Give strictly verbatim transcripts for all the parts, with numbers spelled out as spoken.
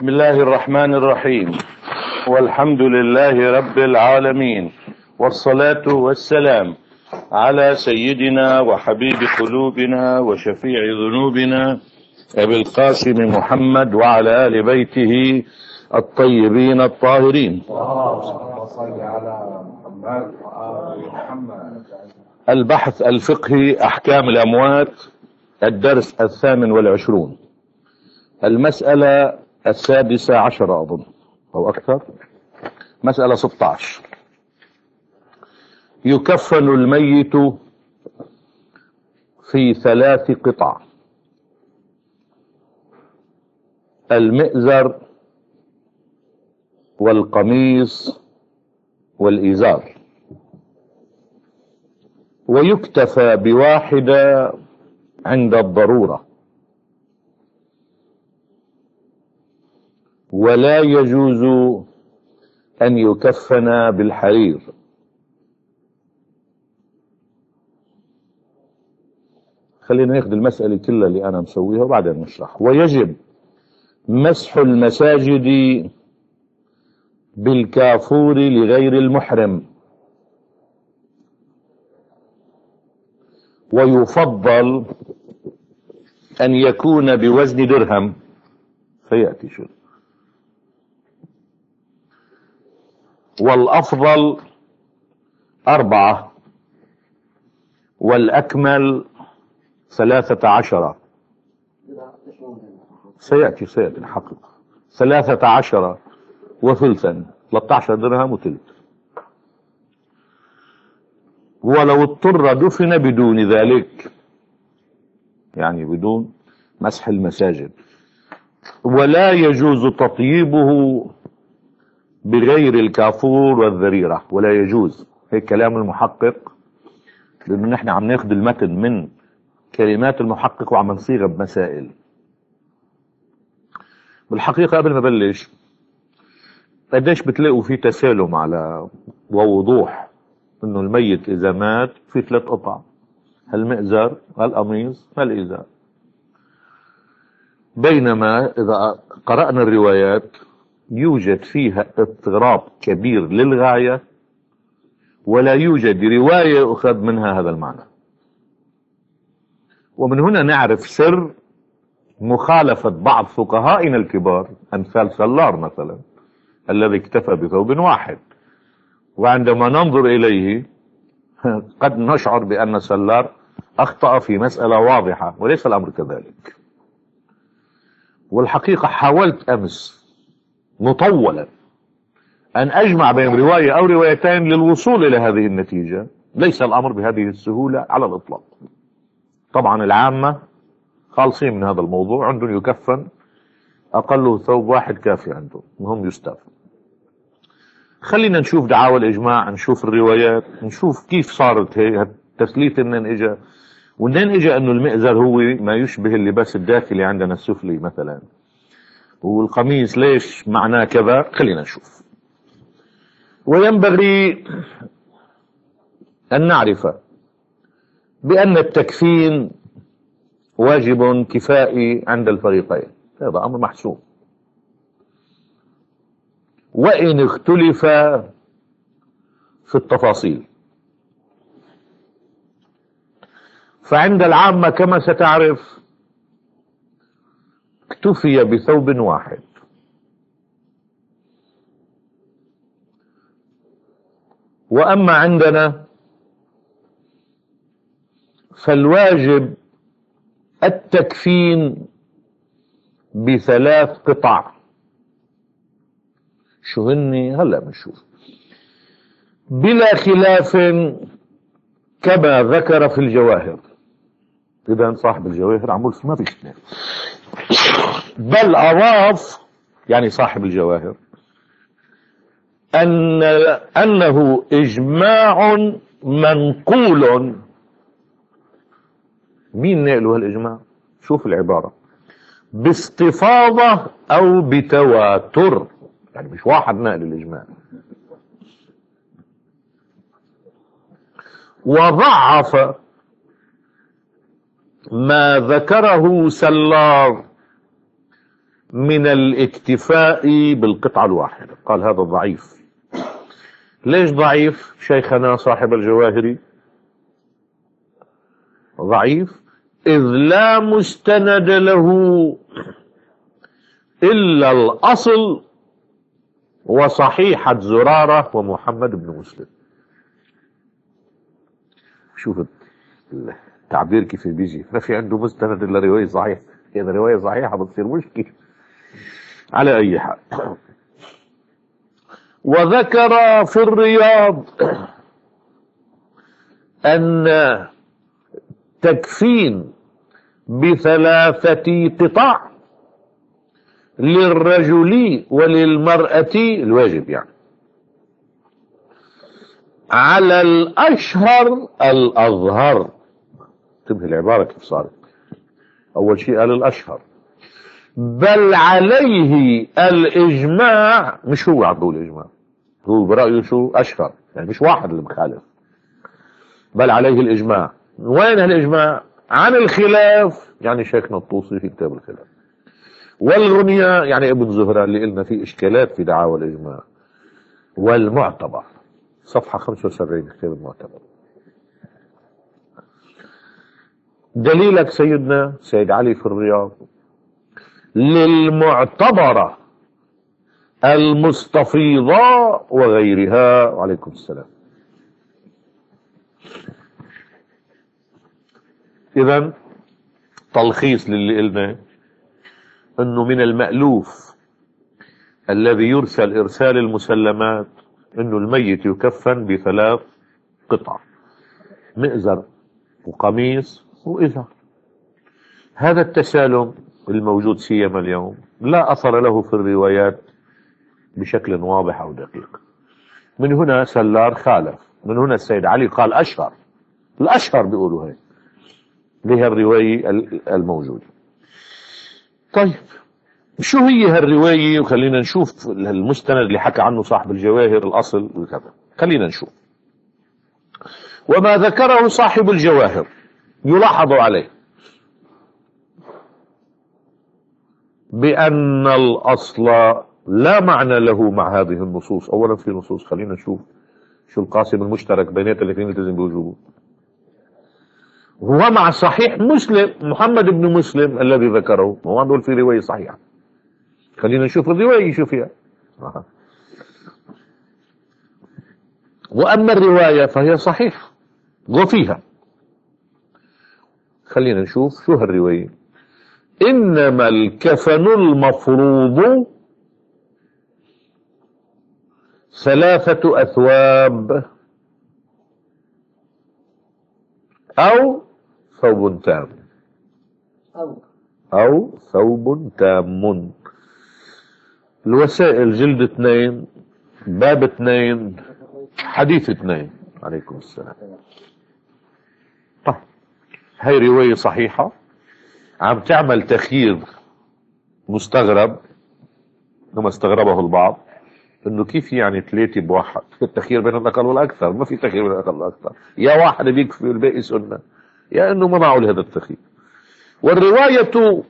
بسم الله الرحمن الرحيم، والحمد لله رب العالمين، والصلاة والسلام على سيدنا وحبيب قلوبنا وشفيع ذنوبنا أبي القاسم محمد وعلى آل بيته الطيبين الطاهرين. البحث الفقهي أحكام الأموات، الدرس الثامن والعشرون، المسألة السادسة عشر أظن أو أكثر، مسألة ستة عشر. يكفن الميت في ثلاث قطع: المئزر والقميص والإزار، ويكتفى بواحدة عند الضرورة، ولا يجوز أن يكفن بالحرير. خلينا ناخذ المسألة كلها اللي أنا مسويها وبعدين نشرح. ويجب مسح المساجد بالكافور لغير المحرم، ويفضل أن يكون بوزن درهم، سيأتي شو، والأفضل أربعة، والأكمل ثلاثة عشر. سيأتي سيأتي الحقيقة ثلاثة عشر وثلثا، ثلاثة عشر درهم وثلث. ولو اضطر دفن بدون ذلك، يعني بدون مسح المساجد. ولا يجوز تطييبه بغير الكافور والذريرة، ولا يجوز. هيك كلام المحقق، لأنه نحن عم ناخذ المتن من كلمات المحقق وعم نصيغها بمسائل. بالحقيقة قبل ما بلش، قديش بتلاقوا في تسالم على ووضوح انه الميت اذا مات في ثلاث قطع: المئزر، القميص، الإزار. بينما اذا قرأنا الروايات يوجد فيها اضطراب كبير للغاية، ولا يوجد رواية أخذ منها هذا المعنى. ومن هنا نعرف سر مخالفة بعض فقهائنا الكبار، أمثال سلار مثلا الذي اكتفى بثوب واحد، وعندما ننظر إليه قد نشعر بأن سلار أخطأ في مسألة واضحة، وليس الأمر كذلك. والحقيقة حاولت أمس مطولا أن أجمع بين رواية أو روايتين للوصول إلى هذه النتيجة. ليس الأمر بهذه السهولة على الإطلاق. طبعا العامة خالصين من هذا الموضوع، عندهم يكفن أقله ثوب واحد كافي عندهم، هم يستاف. خلينا نشوف دعاوى الإجماع، نشوف الروايات، نشوف كيف صارت هي التثليث، منين إجا ومنين إجا أنه المئزر هو ما يشبه اللباس الداخلي عندنا السفلي مثلا، والقميص ليش معناه كذا. خلينا نشوف. وينبغي أن نعرف بأن التكفين واجب كفائي عند الفريقين، هذا أمر محسوم، وإن اختلف في التفاصيل. فعند العامة كما ستعرف اكتفي بثوب واحد، وأما عندنا فالواجب التكفين بثلاث قطع. شو هني؟ هلا بنشوف. بلا خلاف كما ذكر في الجواهر. إذا صاحب الجواهر عمول ما فيش اثنين، بل أضاف يعني صاحب الجواهر أن أنه إجماع منقول. مين نقله هالإجماع؟ شوف العبارة: باستفاضة أو بتواتر، يعني مش واحد نقل الإجماع. وضعف ما ذكره سلار من الاكتفاء بالقطعة الواحدة. قال هذا ضعيف. ليش ضعيف شيخنا صاحب الجواهر؟ ضعيف إذ لا مستند له إلا الأصل وصحيحة زرارة ومحمد بن مسلم. شوف التعبير كيف بيجي، ما في عنده مستند إلا رواية صحيحة. إذا رواية صحيحة بتصير مشكلة. على أي حال، وذكر في الرياض أن تكفين بثلاثة قطع للرجل وللمرأة الواجب، يعني على الأشهر الأظهر. انتبه العبارة كيف صارت. أول شيء قال الأشهر، بل عليه الإجماع. مش هو عم بيقول الإجماع، هو برأيه شو أشهر، يعني مش واحد اللي مخالف، بل عليه الإجماع. وين هالإجماع؟ عن الخلاف، يعني شيخنا الطوسي في كتاب الخلاف، والغنية يعني ابن زهرة اللي قلنا فيه إشكالات في دعاوى الإجماع، والمعتبر صفحة خمسة وسبعين كتاب المعتبر. دليلك سيدنا سيد علي في الرياض للمعتبرة المستفيضة وغيرها. وعليكم السلام. إذن تلخيص للي قلنا انه من المألوف الذي يرسل ارسال المسلمات انه الميت يكفن بثلاث قطع، مئزر وقميص وإزار. هذا التسالم الموجود سيما اليوم لا أثر له في الروايات بشكل واضح أو دقيق. من هنا سلار خالف، من هنا السيد علي قال أشهر، الأشهر بيقولوا هيك لها الرواية الموجودة. طيب شو هي هالرواية؟ وخلينا نشوف المستند اللي حكى عنه صاحب الجواهر الأصل وكذا. خلينا نشوف. وما ذكره صاحب الجواهر يلاحظ عليه بأن الأصل لا معنى له مع هذه النصوص. أولا في نصوص، خلينا نشوف شو القاسم المشترك بينات الاثنين يلتزم بوجوبه. هو مع صحيح مسلم محمد بن مسلم الذي ذكره، هو عنده في رواية صحيحة. خلينا نشوف الرواية شو فيها. وأما الرواية فهي صحيحة وفيها. خلينا نشوف شو هالرواية. إنما الكفن المفروض ثلاثة أثواب أو ثوب تام أو أو ثوب تام. الوسائل جلد اثنين، باب اثنين، حديث اثنين. عليكم السلام. طيب هاي رواية صحيحة عم تعمل تخيير مستغرب، كما استغربه البعض، انه كيف يعني ثلاثة بواحد؟ في التخيير بين الاقل والاكثر. ما في تخيير بين الاقل والاكثر، يا واحد بيكفي والباقي سنة، يا انه منعوا لهذا التخيير. والرواية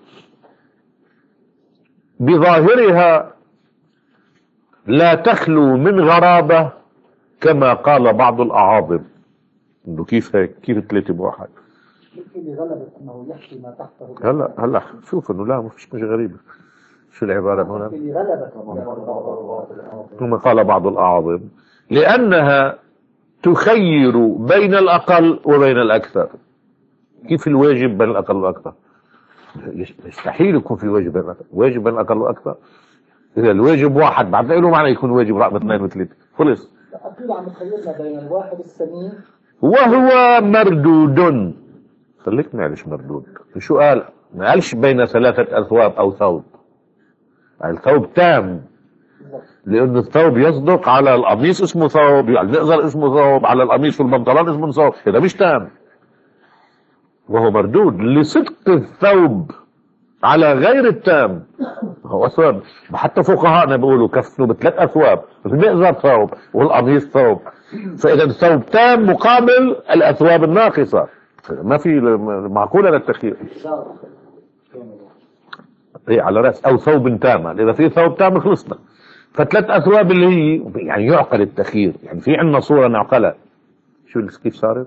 بظاهرها لا تخلو من غرابة كما قال بعض الأعاظم. انه كيف هيك؟ كيف ثلاثة بواحد؟ اللي غلبت انه يحكي ما تحته. هلا هلا شوف انه لا ما فيش مش غريبة. شو العبارة هنا؟ اللي غلبت كما قال بعض الأعاظم لأنها تخير بين الأقل وبين الأكثر. كيف الواجب بين الأقل والأكثر؟ يستحيل يكون في واجب بين الأقل. واجب بين الأقل والأكثر إذا الواجب واحد بعد له معنى يكون واجب رقم اثنين وثلاثة. خلص. أكيد عم تخيلنا بين الواحد السمين وهو مردود. خليك معلش مردود. شو قال؟ ما قالش بين ثلاثة أثواب أو ثوب. الثوب تام، لأن الثوب يصدق على القميص اسمه ثوب، على المئزر اسمه ثوب، على القميص والبنطلون اسمه ثوب. هذا مش تام، وهو مردود لصدق الثوب على غير التام. هو ثوب. حتى فقهاءنا بيقولوا كفنوا بثلاث أثواب، المئزر ثوب والقميص ثوب. فإذا الثوب تام مقابل الأثواب الناقصة. ما في معقولة للتخيير. إيه على رأس أو ثوب تام، إذا في ثوب تام خلصنا. فثلاث أثواب اللي هي يعني يعقل التخيير، يعني في عندنا صورة نعقلها. شو كيف صارت؟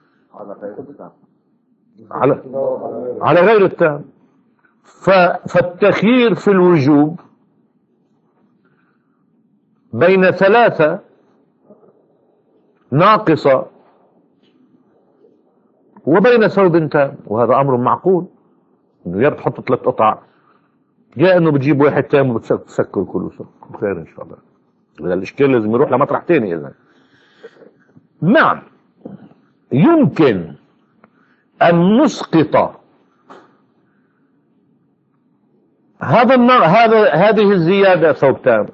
على على غير التام. فالتخيير في الوجوب بين ثلاثة ناقصة وبين ثوب تام، وهذا أمر معقول. إنه يرد تحط ثلاث قطع، جاء إنه بتجيب واحد تام وبتسكر كله خير إن شاء الله. إذا الإشكال لازم يروح لمطرح تاني. إذا نعم يمكن أن نسقط هذا النار هذا هذه الزيادة ثوب تام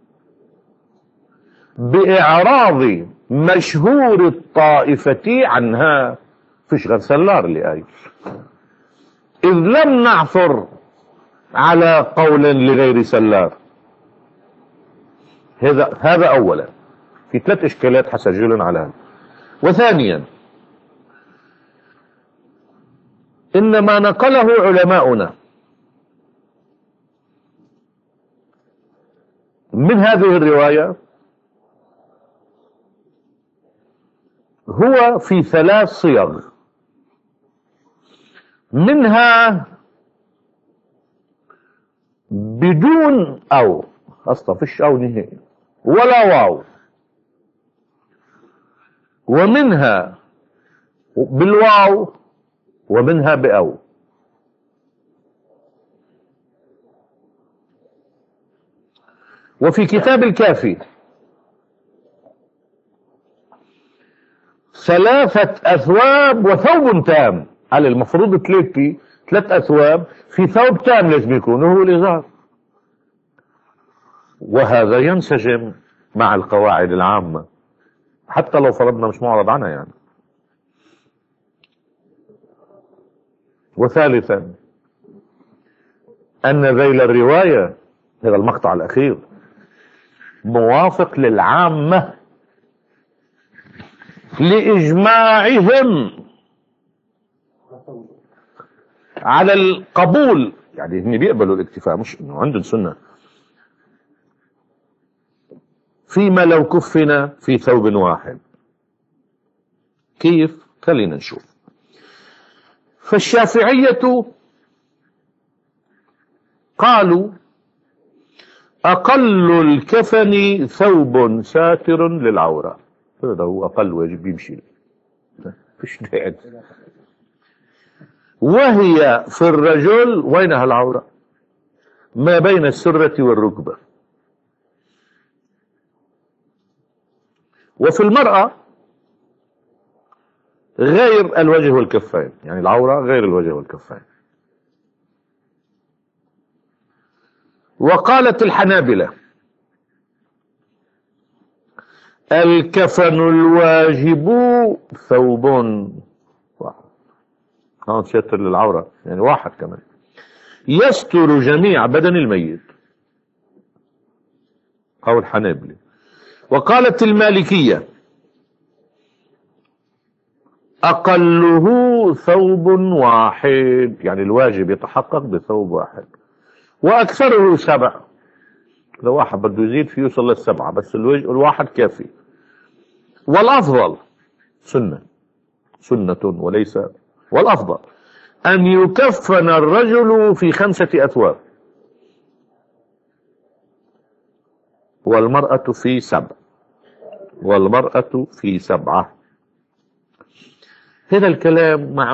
بإعراض مشهور الطائفة عنها. فيش غير سلار اللي قايل، إذ لم نعثر على قول لغير سلار. هذا هذا أولا. في ثلاث إشكالات حسجلن على هذا. وثانيا إن ما نقله علماؤنا من هذه الرواية هو في ثلاث صيغ، منها بدون أو، أصلا فيش أو نهائي ولا واو، ومنها بالواو، ومنها بأو. وفي كتاب الكافي ثلاثة أثواب وثوب تام. على المفروض ثلاثة ثلاث أثواب في ثوب تام لازم يكون هو الإزار. وهذا ينسجم مع القواعد العامة حتى لو فرضنا مش معرض عنها يعني. وثالثا أن ذيل الرواية، هذا المقطع الأخير، موافق للعامة لإجماعهم على القبول، يعني هم بيقبلوا الاكتفاء، مش انه عندهم سنة فيما لو كفنا في ثوب واحد. كيف؟ خلينا نشوف. فالشافعية قالوا أقل الكفن ثوب ساتر للعورة، هذا هو أقل واجب يمشي، فيش داعي. وهي في الرجل وينها العورة؟ ما بين السرة والركبة. وفي المرأة غير الوجه والكفين، يعني العورة غير الوجه والكفين. وقالت الحنابلة الكفن الواجب ثوب واحد، هون ستر للعورة يعني واحد كمان، يستر جميع بدن الميت، أو الحنابلة. وقالت المالكية أقله ثوب واحد، يعني الواجب يتحقق بثوب واحد، وأكثره سبع. لو واحد بده يزيد فيه يوصل للسبعة، بس الواحد كافي. والأفضل سنة سنة وليس، والأفضل أن يكفن الرجل في خمسة أثواب والمرأة في سبع والمرأة في سبعة. هذا الكلام مع